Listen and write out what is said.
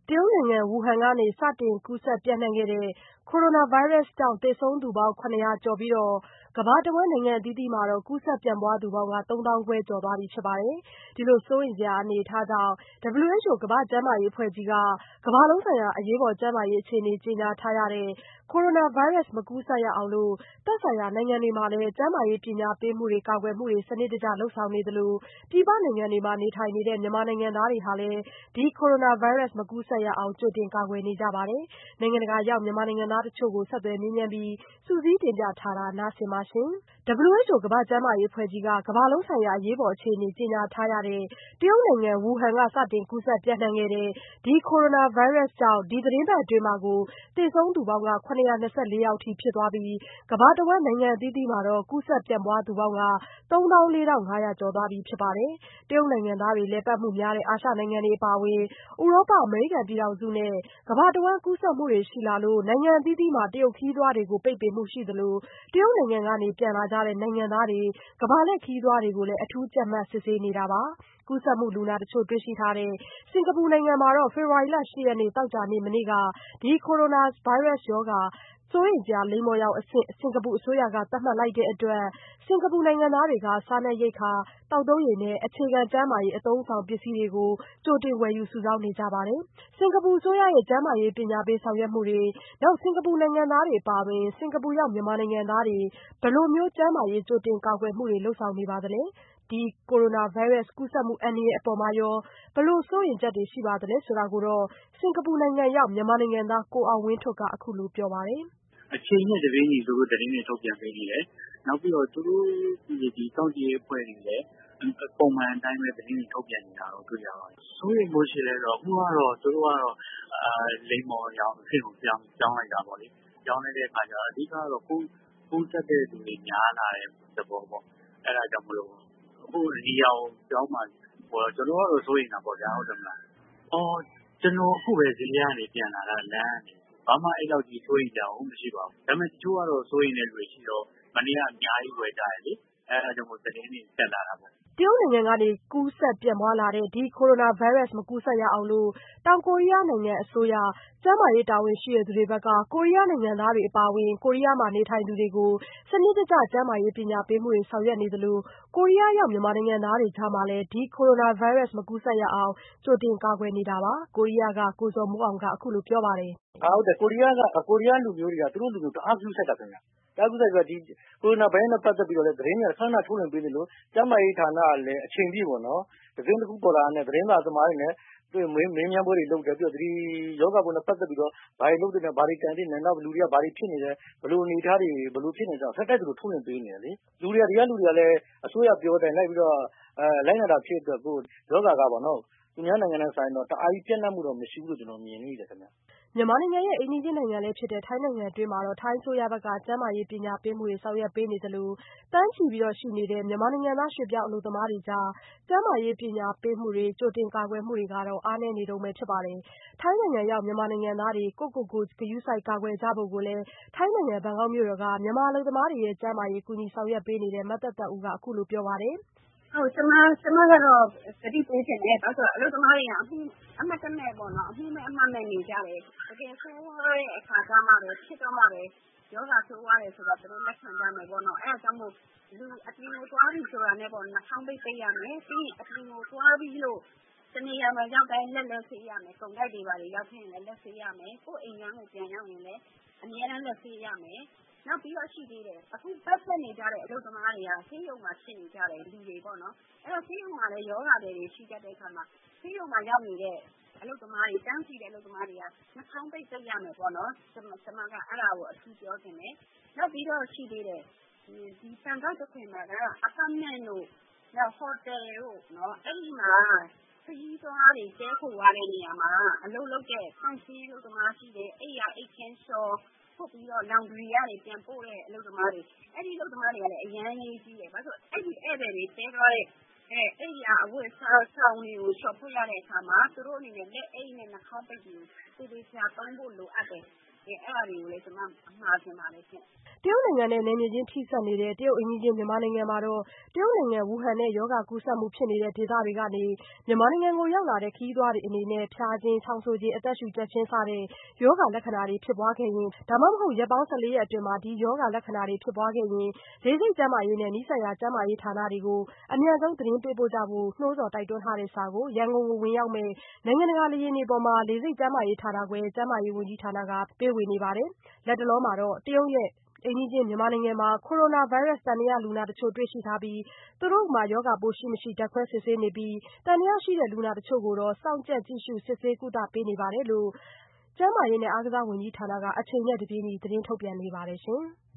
တရုတ်နိုင်ငံဝူဟန်ကနေ စတင်ကူးစက်ပျံ့နှံ့ခဲ့တဲ့ ကိုရိုနာဗိုင်းရပ်စ်ကြောင့်သေဆုံးသူပေါင်း 700 ကျော်ပြီး ကမ္ဘာတဝန်းနိုင်ငံအသီးသီးမှာ ကူးစက်ပြန့်ပွားသူပေါင်း 3 သောင်းခွဲကျော်သွားပြီဖြစ်ပါတယ်။ ဒီလိုစိုးရိမ်စရာအနေအထားကြောင့် WHO ကမ္ဘာ့ကျန်းမာရေးအဖွဲ့ကြီးက ကမ္ဘာလုံးဆိုင်ရာအရေးပေါ်ကျန်းမာရေးအခြေအနေကြေညာထားရတဲ့ ကိုရိုနာဗိုင်းရပ်စ်မကူးစက်ရအောင် သက်ဆိုင်ရာနိုင်ငံတွေမှာလည်း ကျန်းမာရေးပညာပေးမှုတွေကာကွယ်မှုတွေ စနစ်တကျလုပ်ဆောင်နေသလို ပြည်ပနိုင်ငံတွေမှာနေထိုင်နေတဲ့ မြန်မာနိုင်ငံသားတွေဟာလည်း ဒီကိုရိုနာဗိုင်းရပ်စ်မကူးစက်ရအောင် ကြိုတင်ကာကွယ်နေကြပါတယ်။ နိုင်ငံတကာရောက်မြန်မာနိုင်ငံသားတချို့ကို ဆက်သွယ်မေးမြန်းပြီး စုစည်းတင်ပြထားတာနားဆင်ပါ။ WHO ကမ္ဘာ့ကျန်းမာရေးအဖွဲ့ကြီးက ကမ္ဘာလုံးဆိုင်ရာအရေးပေါ်အခြေအနေကြေညာထားရတဲ့ တရုတ်နိုင်ငံဝူဟန်က စတင်ကူးစက်ပျံ့နှံ့ခဲ့တဲ့ ဒီကိုရိုနာဗိုင်းရပ်စ်ကြောင့် ဒီသီတင်းပတ်အတွင်းမှာကို သေဆုံးသူပေါင်း 724 ယောက်အထိဖြစ်သွားပြီး ကမ္ဘာတဝန်းနိုင်ငံအသီးသီးမှာ ကူးစက်ပြန့်ပွားသူပေါင်း 34500 ကျော်သွားပြီဖြစ်ပါတယ်။ တရုတ်နိုင်ငံသားတွေလည်ပတ်မှုများတဲ့ အာရှနိုင်ငံတွေအပါအဝင် ဥရောပ၊ အမေရိကန်ပြည်ထောင်စုနဲ့ ကမ္ဘာတဝန်းကူးစက်မှုတွေရှိလာလို့ နိုင်ငံအသီးသီးမှာ တရုတ်ခရီးသွားတွေကို ပိတ်ပင်မှုရှိသလို တရုတ်နိုင်ငံကနေပြန်လာကြတဲ့နိုင်ငံသားတွေ ကမ္ဘာလှည့်ခရီးသွားတွေကိုလည်း အထူးကြပ်မတ်စစ်ဆေးနေတာပါ။ ကူးစက်မှုလူနာတချို့တွေ့ရှိထားတဲ့ စင်္ကာပူနိုင်ငံမှာတော့ ဖေဖော်ဝါရီလ 8 ရက်နေ့ သောကြာနေ့ မနေ့က ဒီကိုရိုနာဗိုင်းရပ်စ်ရောဂါ စိုးရိမ်စရာလိမ္မော်ရောင်အဆင့် စင်္ကာပူအစိုးရက သတ်မှတ်လိုက်တဲ့အတွက် စင်္ကာပူနိုင်ငံသားတွေက စားနပ်ရိက္ခာ၊ သောက်သုံးရေနဲ့ အခြေခံကျန်းမာရေးအသုံးအဆောင်ပစ္စည်းတွေကို ကြိုတင်ဝယ်ယူစုဆောင်းနေကြပါတယ်။ စင်္ကာပူအစိုးရရဲ့ကျန်းမာရေးပညာပေးဆောင်ရွက်မှုတွေ စင်္ကာပူနိုင်ငံသားတွေအပါအဝင် စင်္ကာပူရောက်မြန်မာနိုင်ငံသားတွေ ဘယ်လိုမျိုးကျန်းမာရေးကြိုတင်ကာကွယ်မှုတွေလုပ်ဆောင်နေပါသလဲ။ ဒီကိုရိုနာဗိုင်းရပ်စ်ကူးစက်မှုအန္တရာယ်အပေါ်မှာရော ဘယ်လိုစိုးရိမ်ချက်တွေရှိပါသလဲဆိုတာကိုတော့ စင်္ကာပူနိုင်ငံရောက်မြန်မာနိုင်ငံသား ကိုအောင်ဝင်းထွဋ်က အခုလိုပြောပါတယ်။ "အချိန်နဲ့တပြေးညီသူတို့သတင်းတွေထုတ်ပြန်ပေးနေတယ်။ နောက်ပြီးတော့သူတို့ဒီစောင့်ကြည့်ရေးအဖွဲ့တွေလည်းပုံမှန်အတိုင်းပဲသတင်းတွေထုတ်ပြန်နေတာတော့တွေ့ရပါတယ်။ စိုးရိမ်ဖို့ရှိလဲဆိုတော့အခုကတော့သူတို့ကတော့လိမ္မော်ရောင်အဆင့်ကိုပြောင်းလိုက်တာပေါ့လေ။ ပြောင်းလိုက်တဲ့အခါကျတော့အဓိကတော့ပိုးတက်တဲ့လူတွေများလာတဲ့သဘောပေါ့။ အဲဒါကြောင့်မလို့အခုဒီဟာကိုပြောင်းမှကျွန်တော်ကတော့စိုးရိမ်တာပေါ့ဗျာဟုတ်တယ်မလား။ကျွန်တော်အခုပဲဈေးကနေပြန်လာတာလမ်းကနေဘာမှအဲ့လောက်ကြီးစိုးရိမ်စရာမရှိပါဘူး။ဒါပေမဲ့တချို့ကတော့စိုးရိမ်တဲ့လူတွေရှိတော့မနေ့ကအများကြီးဝယ်ကြတယ်လေ။အဲဒါကြောင့်မို့သတင်းတွေတက်လာတာပေါ့။ " တရုတ်နိုင်ငံကနေကူးစက်ပြန့်ပွားလာတဲ့ ဒီကိုရိုနာဗိုင်းရပ်စ်မကူးစက်ရအောင် တောင်ကိုရီးယားနိုင်ငံအစိုးရ ကျန်းမာရေးတာဝန်ရှိသူတွေဘက်က ကိုရီးယားနိုင်ငံသားတွေအပါအဝင် ကိုရီးယားမှာနေထိုင်သူတွေကို စနစ်တကျကျန်းမာရေးပညာပေးမှုတွေဆောင်ရွက်နေသလို ကိုရီးယားရောက်မြန်မာနိုင်ငံသားတွေကြားမှာလည်း ဒီကိုရိုနာဗိုင်းရပ်စ်မကူးစက်ရအောင် ကြိုတင်ကာကွယ်နေတာပါ။ ကိုရီးယားက ကိုဇော်မိုးအောင်က အခုလိုပြောပါတယ်။ "ဟုတ်တယ်ကိုရီးယားလူမျိုးတွေကသူတို့လူမျိုးတအားဂရုစိုက်တာခင်ဗျ။တအားဂရုစိုက်ပြီးတော့ဒီကိုရိုနာဗိုင်းရပ်စ်နဲ့ပတ်သက်ပြီးတော့လည်းသတင်းတွေကခဏခဏထုတ်လွှင့်ပေးသလိုကျန်းမာရေးဌာနကလည်းအချိန်ပြည့်ပေါ့နော်သတင်းတစ်ခုပေါ်လာတာနဲ့သတင်းစာသမားတွေနဲ့မေးမြန်းပွဲတွေလုပ်တယ်ပြီးတော့ဒီရောဂါပိုးနဲ့ပတ်သက်ပြီးတော့ဘာတွေလုပ်သင့်တယ်ဘာတွေကြံသင့်တယ်နောက်လူတွေကဘာတွေဖြစ်နေတယ်ဘယ်လိုအနေအထားတွေဘယ်လိုဖြစ်နေကြဆက်တိုက်သူတို့ထုတ်လွှင့်ပေးနေတယ်လေလူတွေကဒီကလူတွေကလည်းအစိုးရပြောတဲ့အတိုင်းလိုက်ပြီးတော့လိုက်နာတာဖြစ်တဲ့အတွက်ကိုရောဂါကပေါ့နော်သူများနိုင်ငံနဲ့ဆိုင်တော့တအားကြီးပြန့်နှံ့မှုတော့မရှိဘူးလို့ကျွန်တော်မြင်မိတယ်ခင်ဗျ။ " မြန်မာနိုင်ငံရဲ့အိမ်နီးချင်းနိုင်ငံလည်းဖြစ်တဲ့ ထိုင်းနိုင်ငံအတွင်းမှာတော့ ထိုင်းအစိုးရဘက်က ကျန်းမာရေးပညာပေးမှုတွေဆောင်ရွက်ပေးနေသလို သန်းချီရှိနေတဲ့ မြန်မာနိုင်ငံသားရွှေ့ပြောင်းအလုပ်သမားတွေကြား ကျန်းမာရေးပညာပေးမှုတွေကြိုတင်ကာကွယ်မှုတွေကတော့ အားနည်းနေတုန်းပဲဖြစ်ပါတယ်။ ထိုင်းနိုင်ငံရောက်မြန်မာနိုင်ငံသားတွေ ကိုယ့်ကိုယ်ကိုဂရုစိုက်ကာကွယ်ကြဖို့ကိုလည်း ထိုင်းနိုင်ငံဘန်ကောက်မြို့တော်က မြန်မာအလုပ်သမားတွေရဲ့ကျန်းမာရေးကူညီဆောင်ရွက်ပေးနေတဲ့ မသက်သက်ဦးက အခုလိုပြောပါတယ်။ "ဟုတ်ကျမကတော့သတိပေးချင်တယ်ဘာလို့ဆိုတော့အလုပ်သမားတွေကအမှတ်တမဲ့ပေါ့နော်အမှုမဲ့အမှတ်မဲ့နေကြတယ်တကယ်ဆိုးဝါးတဲ့အခါကျမှပဲဖြစ်တော့မှပဲရောဂါဆိုးဝါးတယ်ဆိုတာသူတို့လက်ခံကြမယ်ပေါ့နော်အဲဒါကြောင့်မို့လူအပြင်ကိုသွားပြီဆိုတာနဲ့ပေါ့နှာခေါင်းပိတ်ပိတ်ရမယ်ပြီးရင်အပြင်ကိုသွားပြီလို့တနေရာမှာရောက်တိုင်းလက်ဆေးရမယ်ကုန်တိုက်တွေပါတွေရောက်ခဲ့ရင်လည်းလက်ဆေးရမယ်ကိုယ့်အိမ်ကကိုပြန်ရောက်ရင်လည်းအမြဲတမ်းလက်ဆေးရမယ်နောက်ပြီးတော့ရှိသေးတယ်အခုပတ်သက်နေကြတဲ့အလုပ်သမားတွေကဆေးရုံမှာဖြစ်နေကြတယ်လူတွေပေါ့နော်အဲ့တော့ဆေးရုံမှာလည်းရောဂါတွေရှိတတ်တဲ့အခါမှာဆေးရုံမှာရောက်နေတဲ့အလုပ်သမားတွေတန်းစီတဲ့အလုပ်သမားတွေကနှာခေါင်းပိတ်ရမယ်ပေါ့နော်ကျွန်မကအဲ့ဒါကိုအထူးပြောချင်တယ်နောက်ပြီးတော့ရှိသေးတယ်ဒီဘန်ကောက်တခွင်မှာကအပတ်မန့်တို့နောက်ဟိုတယ်တို့နော်အဲ့ဒီမှာခရီးသွားတွေတည်းခိုရတဲ့နေရာမှာအလုပ်လုပ်တဲ့ဖန်ဆင်းအလုပ်သမားရှိတယ်အိပ်ယာအိပ်ခင်းလျှော်ထုတ်ပြီးတော့လောင်ဒရီကနေပြန်ပို့တဲ့အလုပ်သမားတွေအဲ့ဒီအလုပ်သမားတွေကလည်းအရန်ရေးကြီးတယ်ဘာလို့ဆိုအဲ့ဒီဧည့်သည်တွေတည်းသွားတဲ့အိပ်ယာအဝတ်အစားဆောင်တွေကိုလျှော်ပို့ရတဲ့အခါမှာသူတို့အနေနဲ့လက်အိတ်နဲ့နှာခေါင်းပိတ်ပြီးသေသေချာချာသုံးဖို့လိုအပ်တယ်အဲ့ဒါတွေကိုလည်းကျွန်မမှားချင်ပါတယ်ရှင်တရုတ်နိုင်ငံနဲ့နယ်မြေချင်းထိစပ်နေတဲ့တရုတ်အိမ်နီးချင်းမြန်မာနိုင်ငံမှာတော့တရုတ်နိုင်ငံဝူဟန်နဲ့ရောဂါကူးစက်မှုဖြစ်နေတဲ့ဒေသတွေကနေမြန်မာနိုင်ငံကိုရောက်လာတဲ့ခရီးသွားတွေအနေနဲ့ဖျားခြင်း၊ချောင်းဆိုးခြင်း၊အသက်ရှူကြပ်ခြင်းစတဲ့ရောဂါလက္ခဏာတွေဖြစ်ပွားခဲ့ရင်ဒါမှမဟုတ်ရက်ပေါင်း14ရက်အတွင်းဒီရောဂါလက္ခဏာတွေဖြစ်ပွားခဲ့ရင်လေဆိပ်ကျန်းမာရေးနဲ့နီးစပ်ရာကျန်းမာရေးဌာနတွေကိုအမြန်ဆုံးသတင်းပေးပို့ကြဖို့နှိုးဆော်တိုက်တွန်းထားတဲ့စာကိုရန်ကုန်ကိုဝင်ရောက်မယ့်နိုင်ငံတကာလေယာဉ်တွေပေါ်မှာလေဆိပ်ကျန်းမာရေးဌာနခွဲကျန်းမာရေးဝန်ကြီးဌာနကပေးဝေနေပါတယ်။လတ်တလောမှာတော့တရုတ်ရဲ့အိမ်နီးချင်းမြန်မာနိုင်ငံမှာကိုရိုနာဗိုင်းရပ်စ်သံသယလူနာတချို့တွေ့ရှိထားပြီးသူတို့မှာရောဂါပိုးရှိမရှိဓာတ်ခွဲစစ်ဆေးနေပြီးသံသယရှိတဲ့လူနာတချို့ကိုတော့စောင့်ကြပ်ကြည့်ရှုစစ်ဆေးကုသပေးနေပါတယ်လို့ကျန်းမာရေးနဲ့အားကစားဝန်ကြီးဌာနကအချိန်နဲ့တပြေးညီသတင်းထုတ်ပြန်နေပါတယ်ရှင်။